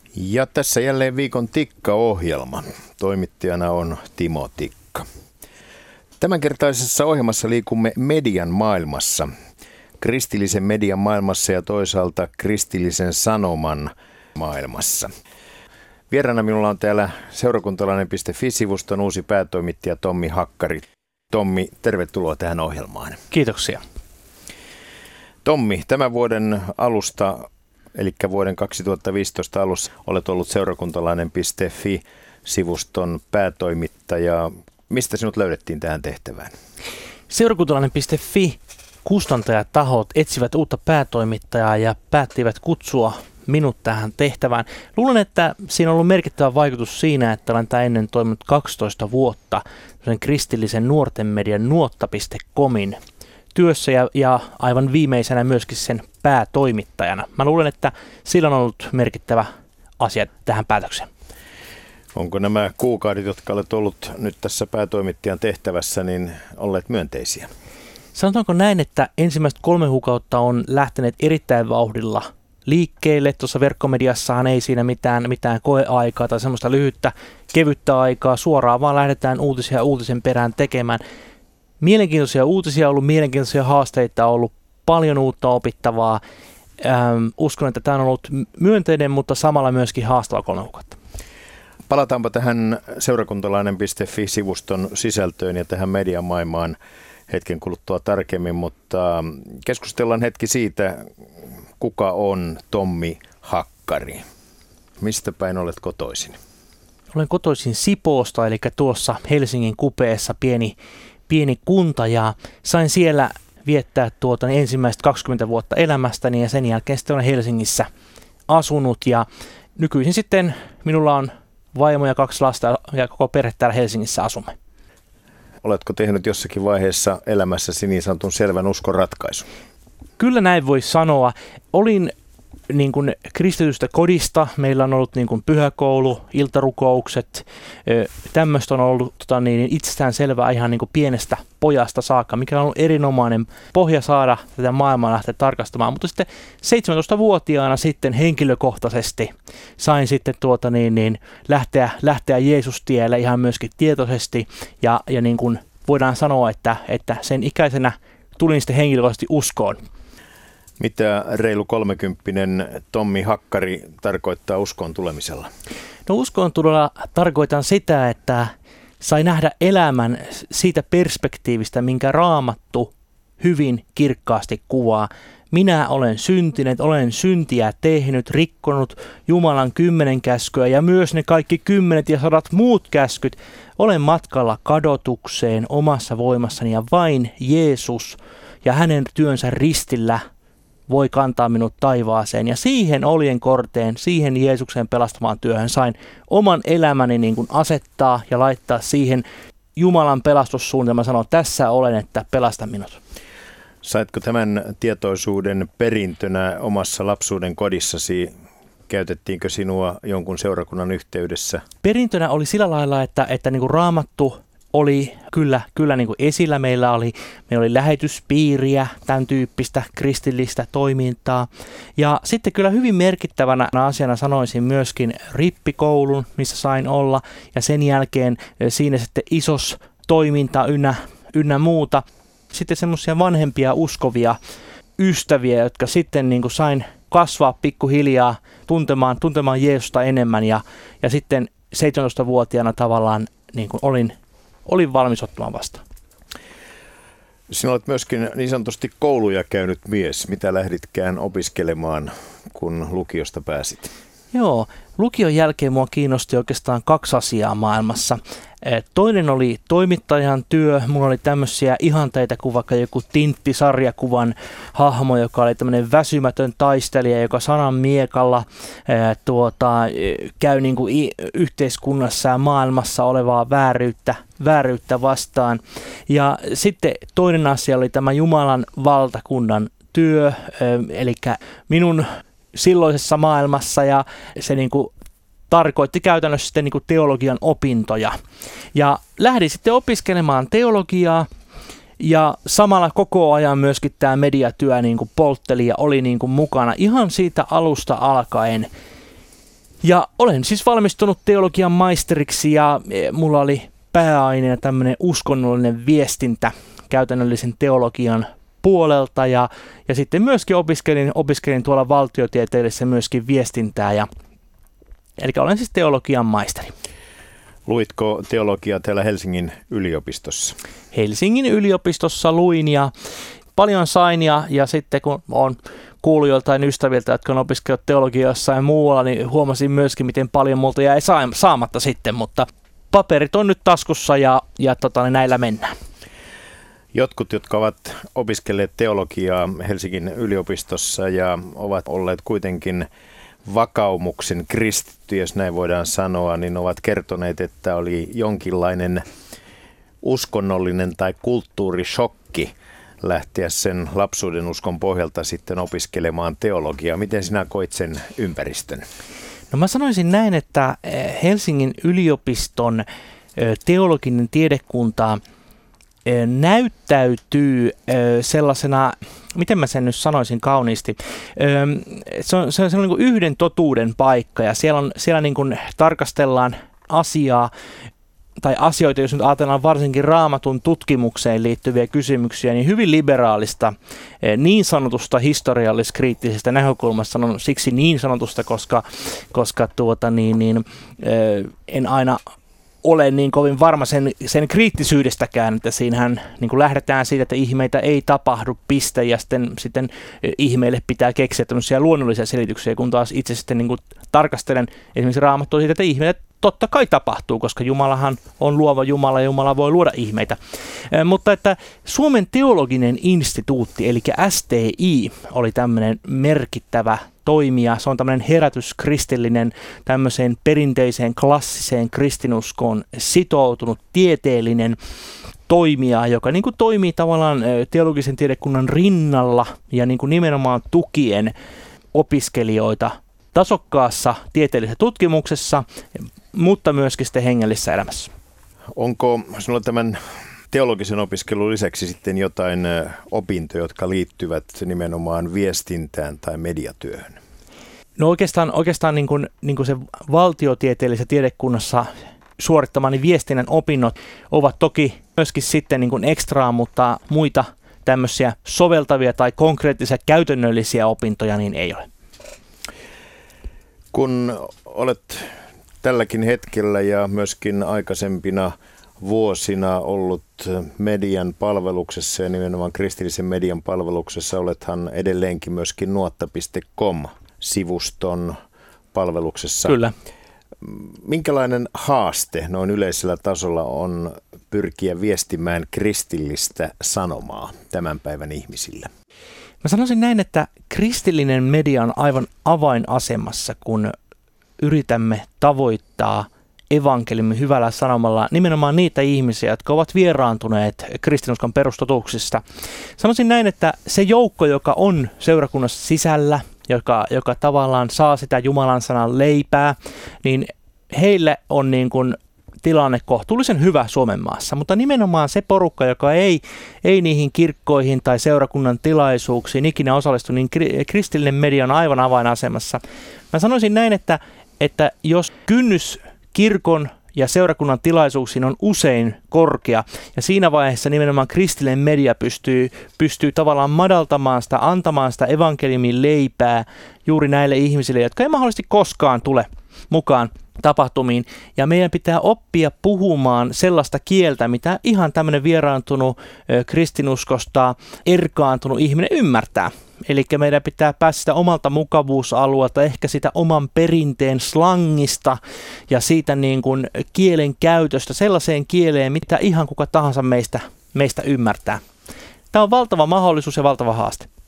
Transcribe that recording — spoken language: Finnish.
Ja tässä jälleen viikon Tikka-ohjelma. Toimittajana on Timo Tikka. Tämänkertaisessa ohjelmassa liikumme median maailmassa. Kristillisen median maailmassa ja toisaalta kristillisen sanoman maailmassa. Vieraana minulla on täällä seurakuntalainen.fi-sivuston uusi päätoimittaja Tommi Hakkari. Tommi, tervetuloa tähän ohjelmaan. Kiitoksia. Tommi, tämän vuoden alusta, eli vuoden 2015 alussa, olet ollut seurakuntalainen.fi-sivuston päätoimittaja. Mistä sinut löydettiin tähän tehtävään? Seurakuntalainen.fi kustantajatahot etsivät uutta päätoimittajaa ja päättivät kutsua minut tähän tehtävään. Luulen, että siinä on ollut merkittävä vaikutus siinä, että olen tämän ennen toiminut 12 vuotta kristillisen nuorten median nuotta.comin työssä ja aivan viimeisenä myöskin sen päätoimittajana. Mä luulen, että sillä on ollut merkittävä asia tähän päätökseen. Onko nämä kuukaudet, jotka olet ollut nyt tässä päätoimittajan tehtävässä, niin olleet myönteisiä? Sanotaanko näin, että ensimmäiset 3 kuukautta on lähteneet erittäin vauhdilla liikkeelle. Tuossa verkkomediassahan ei siinä mitään koeaikaa tai semmoista lyhyttä, kevyttä aikaa. Suoraan vaan lähdetään uutisia uutisen perään tekemään. Mielenkiintoisia uutisia on ollut, mielenkiintoisia haasteita on ollut, paljon uutta opittavaa. Uskon, että tämä on ollut myönteinen, mutta samalla myöskin haastava 3 kuukautta. Palataanpa tähän seurakuntalainen.fi-sivuston sisältöön ja tähän mediamaailmaan hetken kuluttua tarkemmin, mutta keskustellaan hetki siitä, kuka on Tommi Hakkari. Mistä päin olet kotoisin? Olen kotoisin Sipoosta, eli tuossa Helsingin kupeessa pieni kunta, ja sain siellä viettää ensimmäiset 20 vuotta elämästäni, ja sen jälkeen sitten olen Helsingissä asunut, ja nykyisin sitten minulla on vaimo ja 2 lasta ja koko perhe täällä Helsingissä asumme. Oletko tehnyt jossakin vaiheessa elämässäsi niin sanotun selvän uskon ratkaisun? Kyllä näin voi sanoa. Olin niin kuin kristitystä kodista. Meillä on ollut niin kuin pyhäkoulu, iltarukoukset. Tämmöistä on ollut itsestään selvää ihan niin kuin pienestä pojasta saakka, mikä on ollut erinomainen pohja saada tätä maailmaa lähteä tarkastamaan. Mutta sitten 17-vuotiaana sitten henkilökohtaisesti sain sitten lähteä Jeesustielle ihan myöskin tietoisesti. Ja niin kuin voidaan sanoa, että sen ikäisenä tulin sitten henkilökohtaisesti uskoon. Mitä reilu 30-vuotias Tommi Hakkari tarkoittaa uskoon tulemisella? No uskoon tulolla tarkoitan sitä, että sai nähdä elämän siitä perspektiivistä, minkä Raamattu hyvin kirkkaasti kuvaa. Minä olen syntinyt, olen syntiä tehnyt, rikkonut Jumalan 10 käskyä ja myös ne kaikki 10 ja 100 muut käskyt. Olen matkalla kadotukseen omassa voimassani ja vain Jeesus ja hänen työnsä ristillä voi kantaa minut taivaaseen. Ja siihen oljenkorteen, siihen Jeesuksen pelastamaan työhön sain oman elämäni niin kuin asettaa ja laittaa siihen Jumalan pelastussuunnitelman, sanoa, tässä olen, että pelasta minut. Saitko tämän tietoisuuden perintönä omassa lapsuuden kodissasi? Käytettiinkö sinua jonkun seurakunnan yhteydessä? Perintönä oli sillä lailla, että niin kuin Raamattu oli kyllä niin kuin esillä. Meillä oli lähetyspiiriä, tämän tyyppistä kristillistä toimintaa. Ja sitten kyllä hyvin merkittävänä asiana sanoisin myöskin rippikoulun, missä sain olla. Ja sen jälkeen siinä sitten isos toiminta ynnä muuta. Sitten semmoisia vanhempia uskovia ystäviä, jotka sitten niin kuin sain kasvaa pikkuhiljaa tuntemaan Jeesusta enemmän. Ja sitten 17-vuotiaana tavallaan niin kuin olin valmis ottamaan vastaan. Sinä olet myöskin niin sanotusti kouluja käynyt mies. Mitä lähditkään opiskelemaan, kun lukiosta pääsit? Joo, lukion jälkeen mua kiinnosti oikeastaan 2 asiaa maailmassa. Toinen oli toimittajan työ. Mulla oli tämmöisiä ihanteita kuin vaikka joku Tintti-sarjakuvan hahmo, joka oli tämmöinen väsymätön taistelija, joka sanan miekalla käy niin kuin yhteiskunnassa ja maailmassa olevaa vääryyttä vastaan. Ja sitten toinen asia oli tämä Jumalan valtakunnan työ, eli minun silloisessa maailmassa, ja se niin kuin tarkoitti käytännössä sitten niin kuin teologian opintoja. Ja lähdin sitten opiskelemaan teologiaa, ja samalla koko ajan myöskin tämä mediatyö niin kuin poltteli ja oli niin kuin mukana ihan siitä alusta alkaen. Ja olen siis valmistunut teologian maisteriksi ja mulla oli pääaineena tämmöinen uskonnollinen viestintä käytännöllisen teologian puolelta ja sitten myöskin opiskelin tuolla valtiotieteellisessä myöskin viestintää eli olen siis teologian maisteri. Luitko teologiaa täällä Helsingin yliopistossa? Helsingin yliopistossa luin ja paljon sain ja sitten kun olen kuullut joltain ystäviltä, jotka on opiskellut teologiaa jossain muualla, niin huomasin myöskin, miten paljon multa jäi saamatta sitten, mutta paperit on nyt taskussa ja näillä mennään. Jotkut, jotka ovat opiskelleet teologiaa Helsingin yliopistossa ja ovat olleet kuitenkin vakaumuksen kristitty, jos näin voidaan sanoa, niin ovat kertoneet, että oli jonkinlainen uskonnollinen tai kulttuurishokki lähteä sen lapsuuden uskon pohjalta sitten opiskelemaan teologiaa. Miten sinä koit sen ympäristön? No mä sanoisin näin, että Helsingin yliopiston teologinen tiedekunta näyttäytyy sellaisena, miten mä sen nyt sanoisin kauniisti, se on niin kuin yhden totuuden paikka ja siellä niin kuin tarkastellaan asiaa tai asioita, jos nyt ajatellaan varsinkin Raamatun tutkimukseen liittyviä kysymyksiä, niin hyvin liberaalista niin sanotusta historiallis-kriittisestä näkökulmasta, sanon siksi niin sanotusta, koska en aina ole niin kovin varma sen kriittisyydestäkään, että siinähän niin kuin lähdetään siitä, että ihmeitä ei tapahdu, piste, ja sitten ihmeille pitää keksiä tämmöisiä luonnollisia selityksiä, kun taas itse sitten niin kuin tarkastelen esimerkiksi Raamattua siitä, että ihmeitä totta kai tapahtuu, koska Jumalahan on luova Jumala ja Jumala voi luoda ihmeitä. Mutta että Suomen teologinen instituutti, eli STI, oli tämmöinen merkittävä toimija. Se on tämmöinen herätyskristillinen, tämmöiseen perinteiseen klassiseen kristinuskoon sitoutunut tieteellinen toimija, joka niin kuin toimii tavallaan teologisen tiedekunnan rinnalla ja niin kuin nimenomaan tukien opiskelijoita tasokkaassa tieteellisessä tutkimuksessa, mutta myöskin sitten hengellisessä elämässä. Onko sinulla tämän teologisen opiskelun lisäksi sitten jotain opintoja, jotka liittyvät nimenomaan viestintään tai mediatyöhön? No oikeastaan niin kuin se valtiotieteellisessä tiedekunnassa suorittamani viestinnän opinnot ovat toki myöskin sitten niin kuin ekstraa, mutta muita tämmöisiä soveltavia tai konkreettisia käytännöllisiä opintoja niin ei ole. Kun olet tälläkin hetkellä ja myöskin aikaisempina vuosina ollut median palveluksessa ja nimenomaan kristillisen median palveluksessa, olethan edelleenkin myöskin nuotta.com-sivuston palveluksessa. Kyllä. Minkälainen haaste noin yleisellä tasolla on pyrkiä viestimään kristillistä sanomaa tämän päivän ihmisille? Mä sanoisin näin, että kristillinen media on aivan avainasemassa, kun yritämme tavoittaa evankeliumin hyvällä sanomalla nimenomaan niitä ihmisiä, jotka ovat vieraantuneet kristinuskon perustotuuksista. Sanoisin näin, että se joukko, joka on seurakunnassa sisällä, joka tavallaan saa sitä Jumalan sanan leipää, niin heille on niin kuin tilanne kohtuullisen hyvä Suomen maassa, mutta nimenomaan se porukka, joka ei niihin kirkkoihin tai seurakunnan tilaisuuksiin ikinä osallistu, niin kristillinen media on aivan avainasemassa. Mä sanoisin näin, että jos kynnys kirkon ja seurakunnan tilaisuuksiin on usein korkea, ja siinä vaiheessa nimenomaan kristillinen media pystyy tavallaan madaltamaan sitä, antamaan sitä evankeliumin leipää juuri näille ihmisille, jotka ei mahdollisesti koskaan tule mukaan tapahtumiin. Ja meidän pitää oppia puhumaan sellaista kieltä, mitä ihan tämmöinen vieraantunut kristinuskosta erkaantunut ihminen ymmärtää. Eli meidän pitää päästä sitä omalta mukavuusalueelta, ehkä sitä oman perinteen slangista ja siitä niin kuin kielen käytöstä sellaiseen kieleen, mitä ihan kuka tahansa meistä ymmärtää. Tämä on valtava mahdollisuus ja valtava haaste.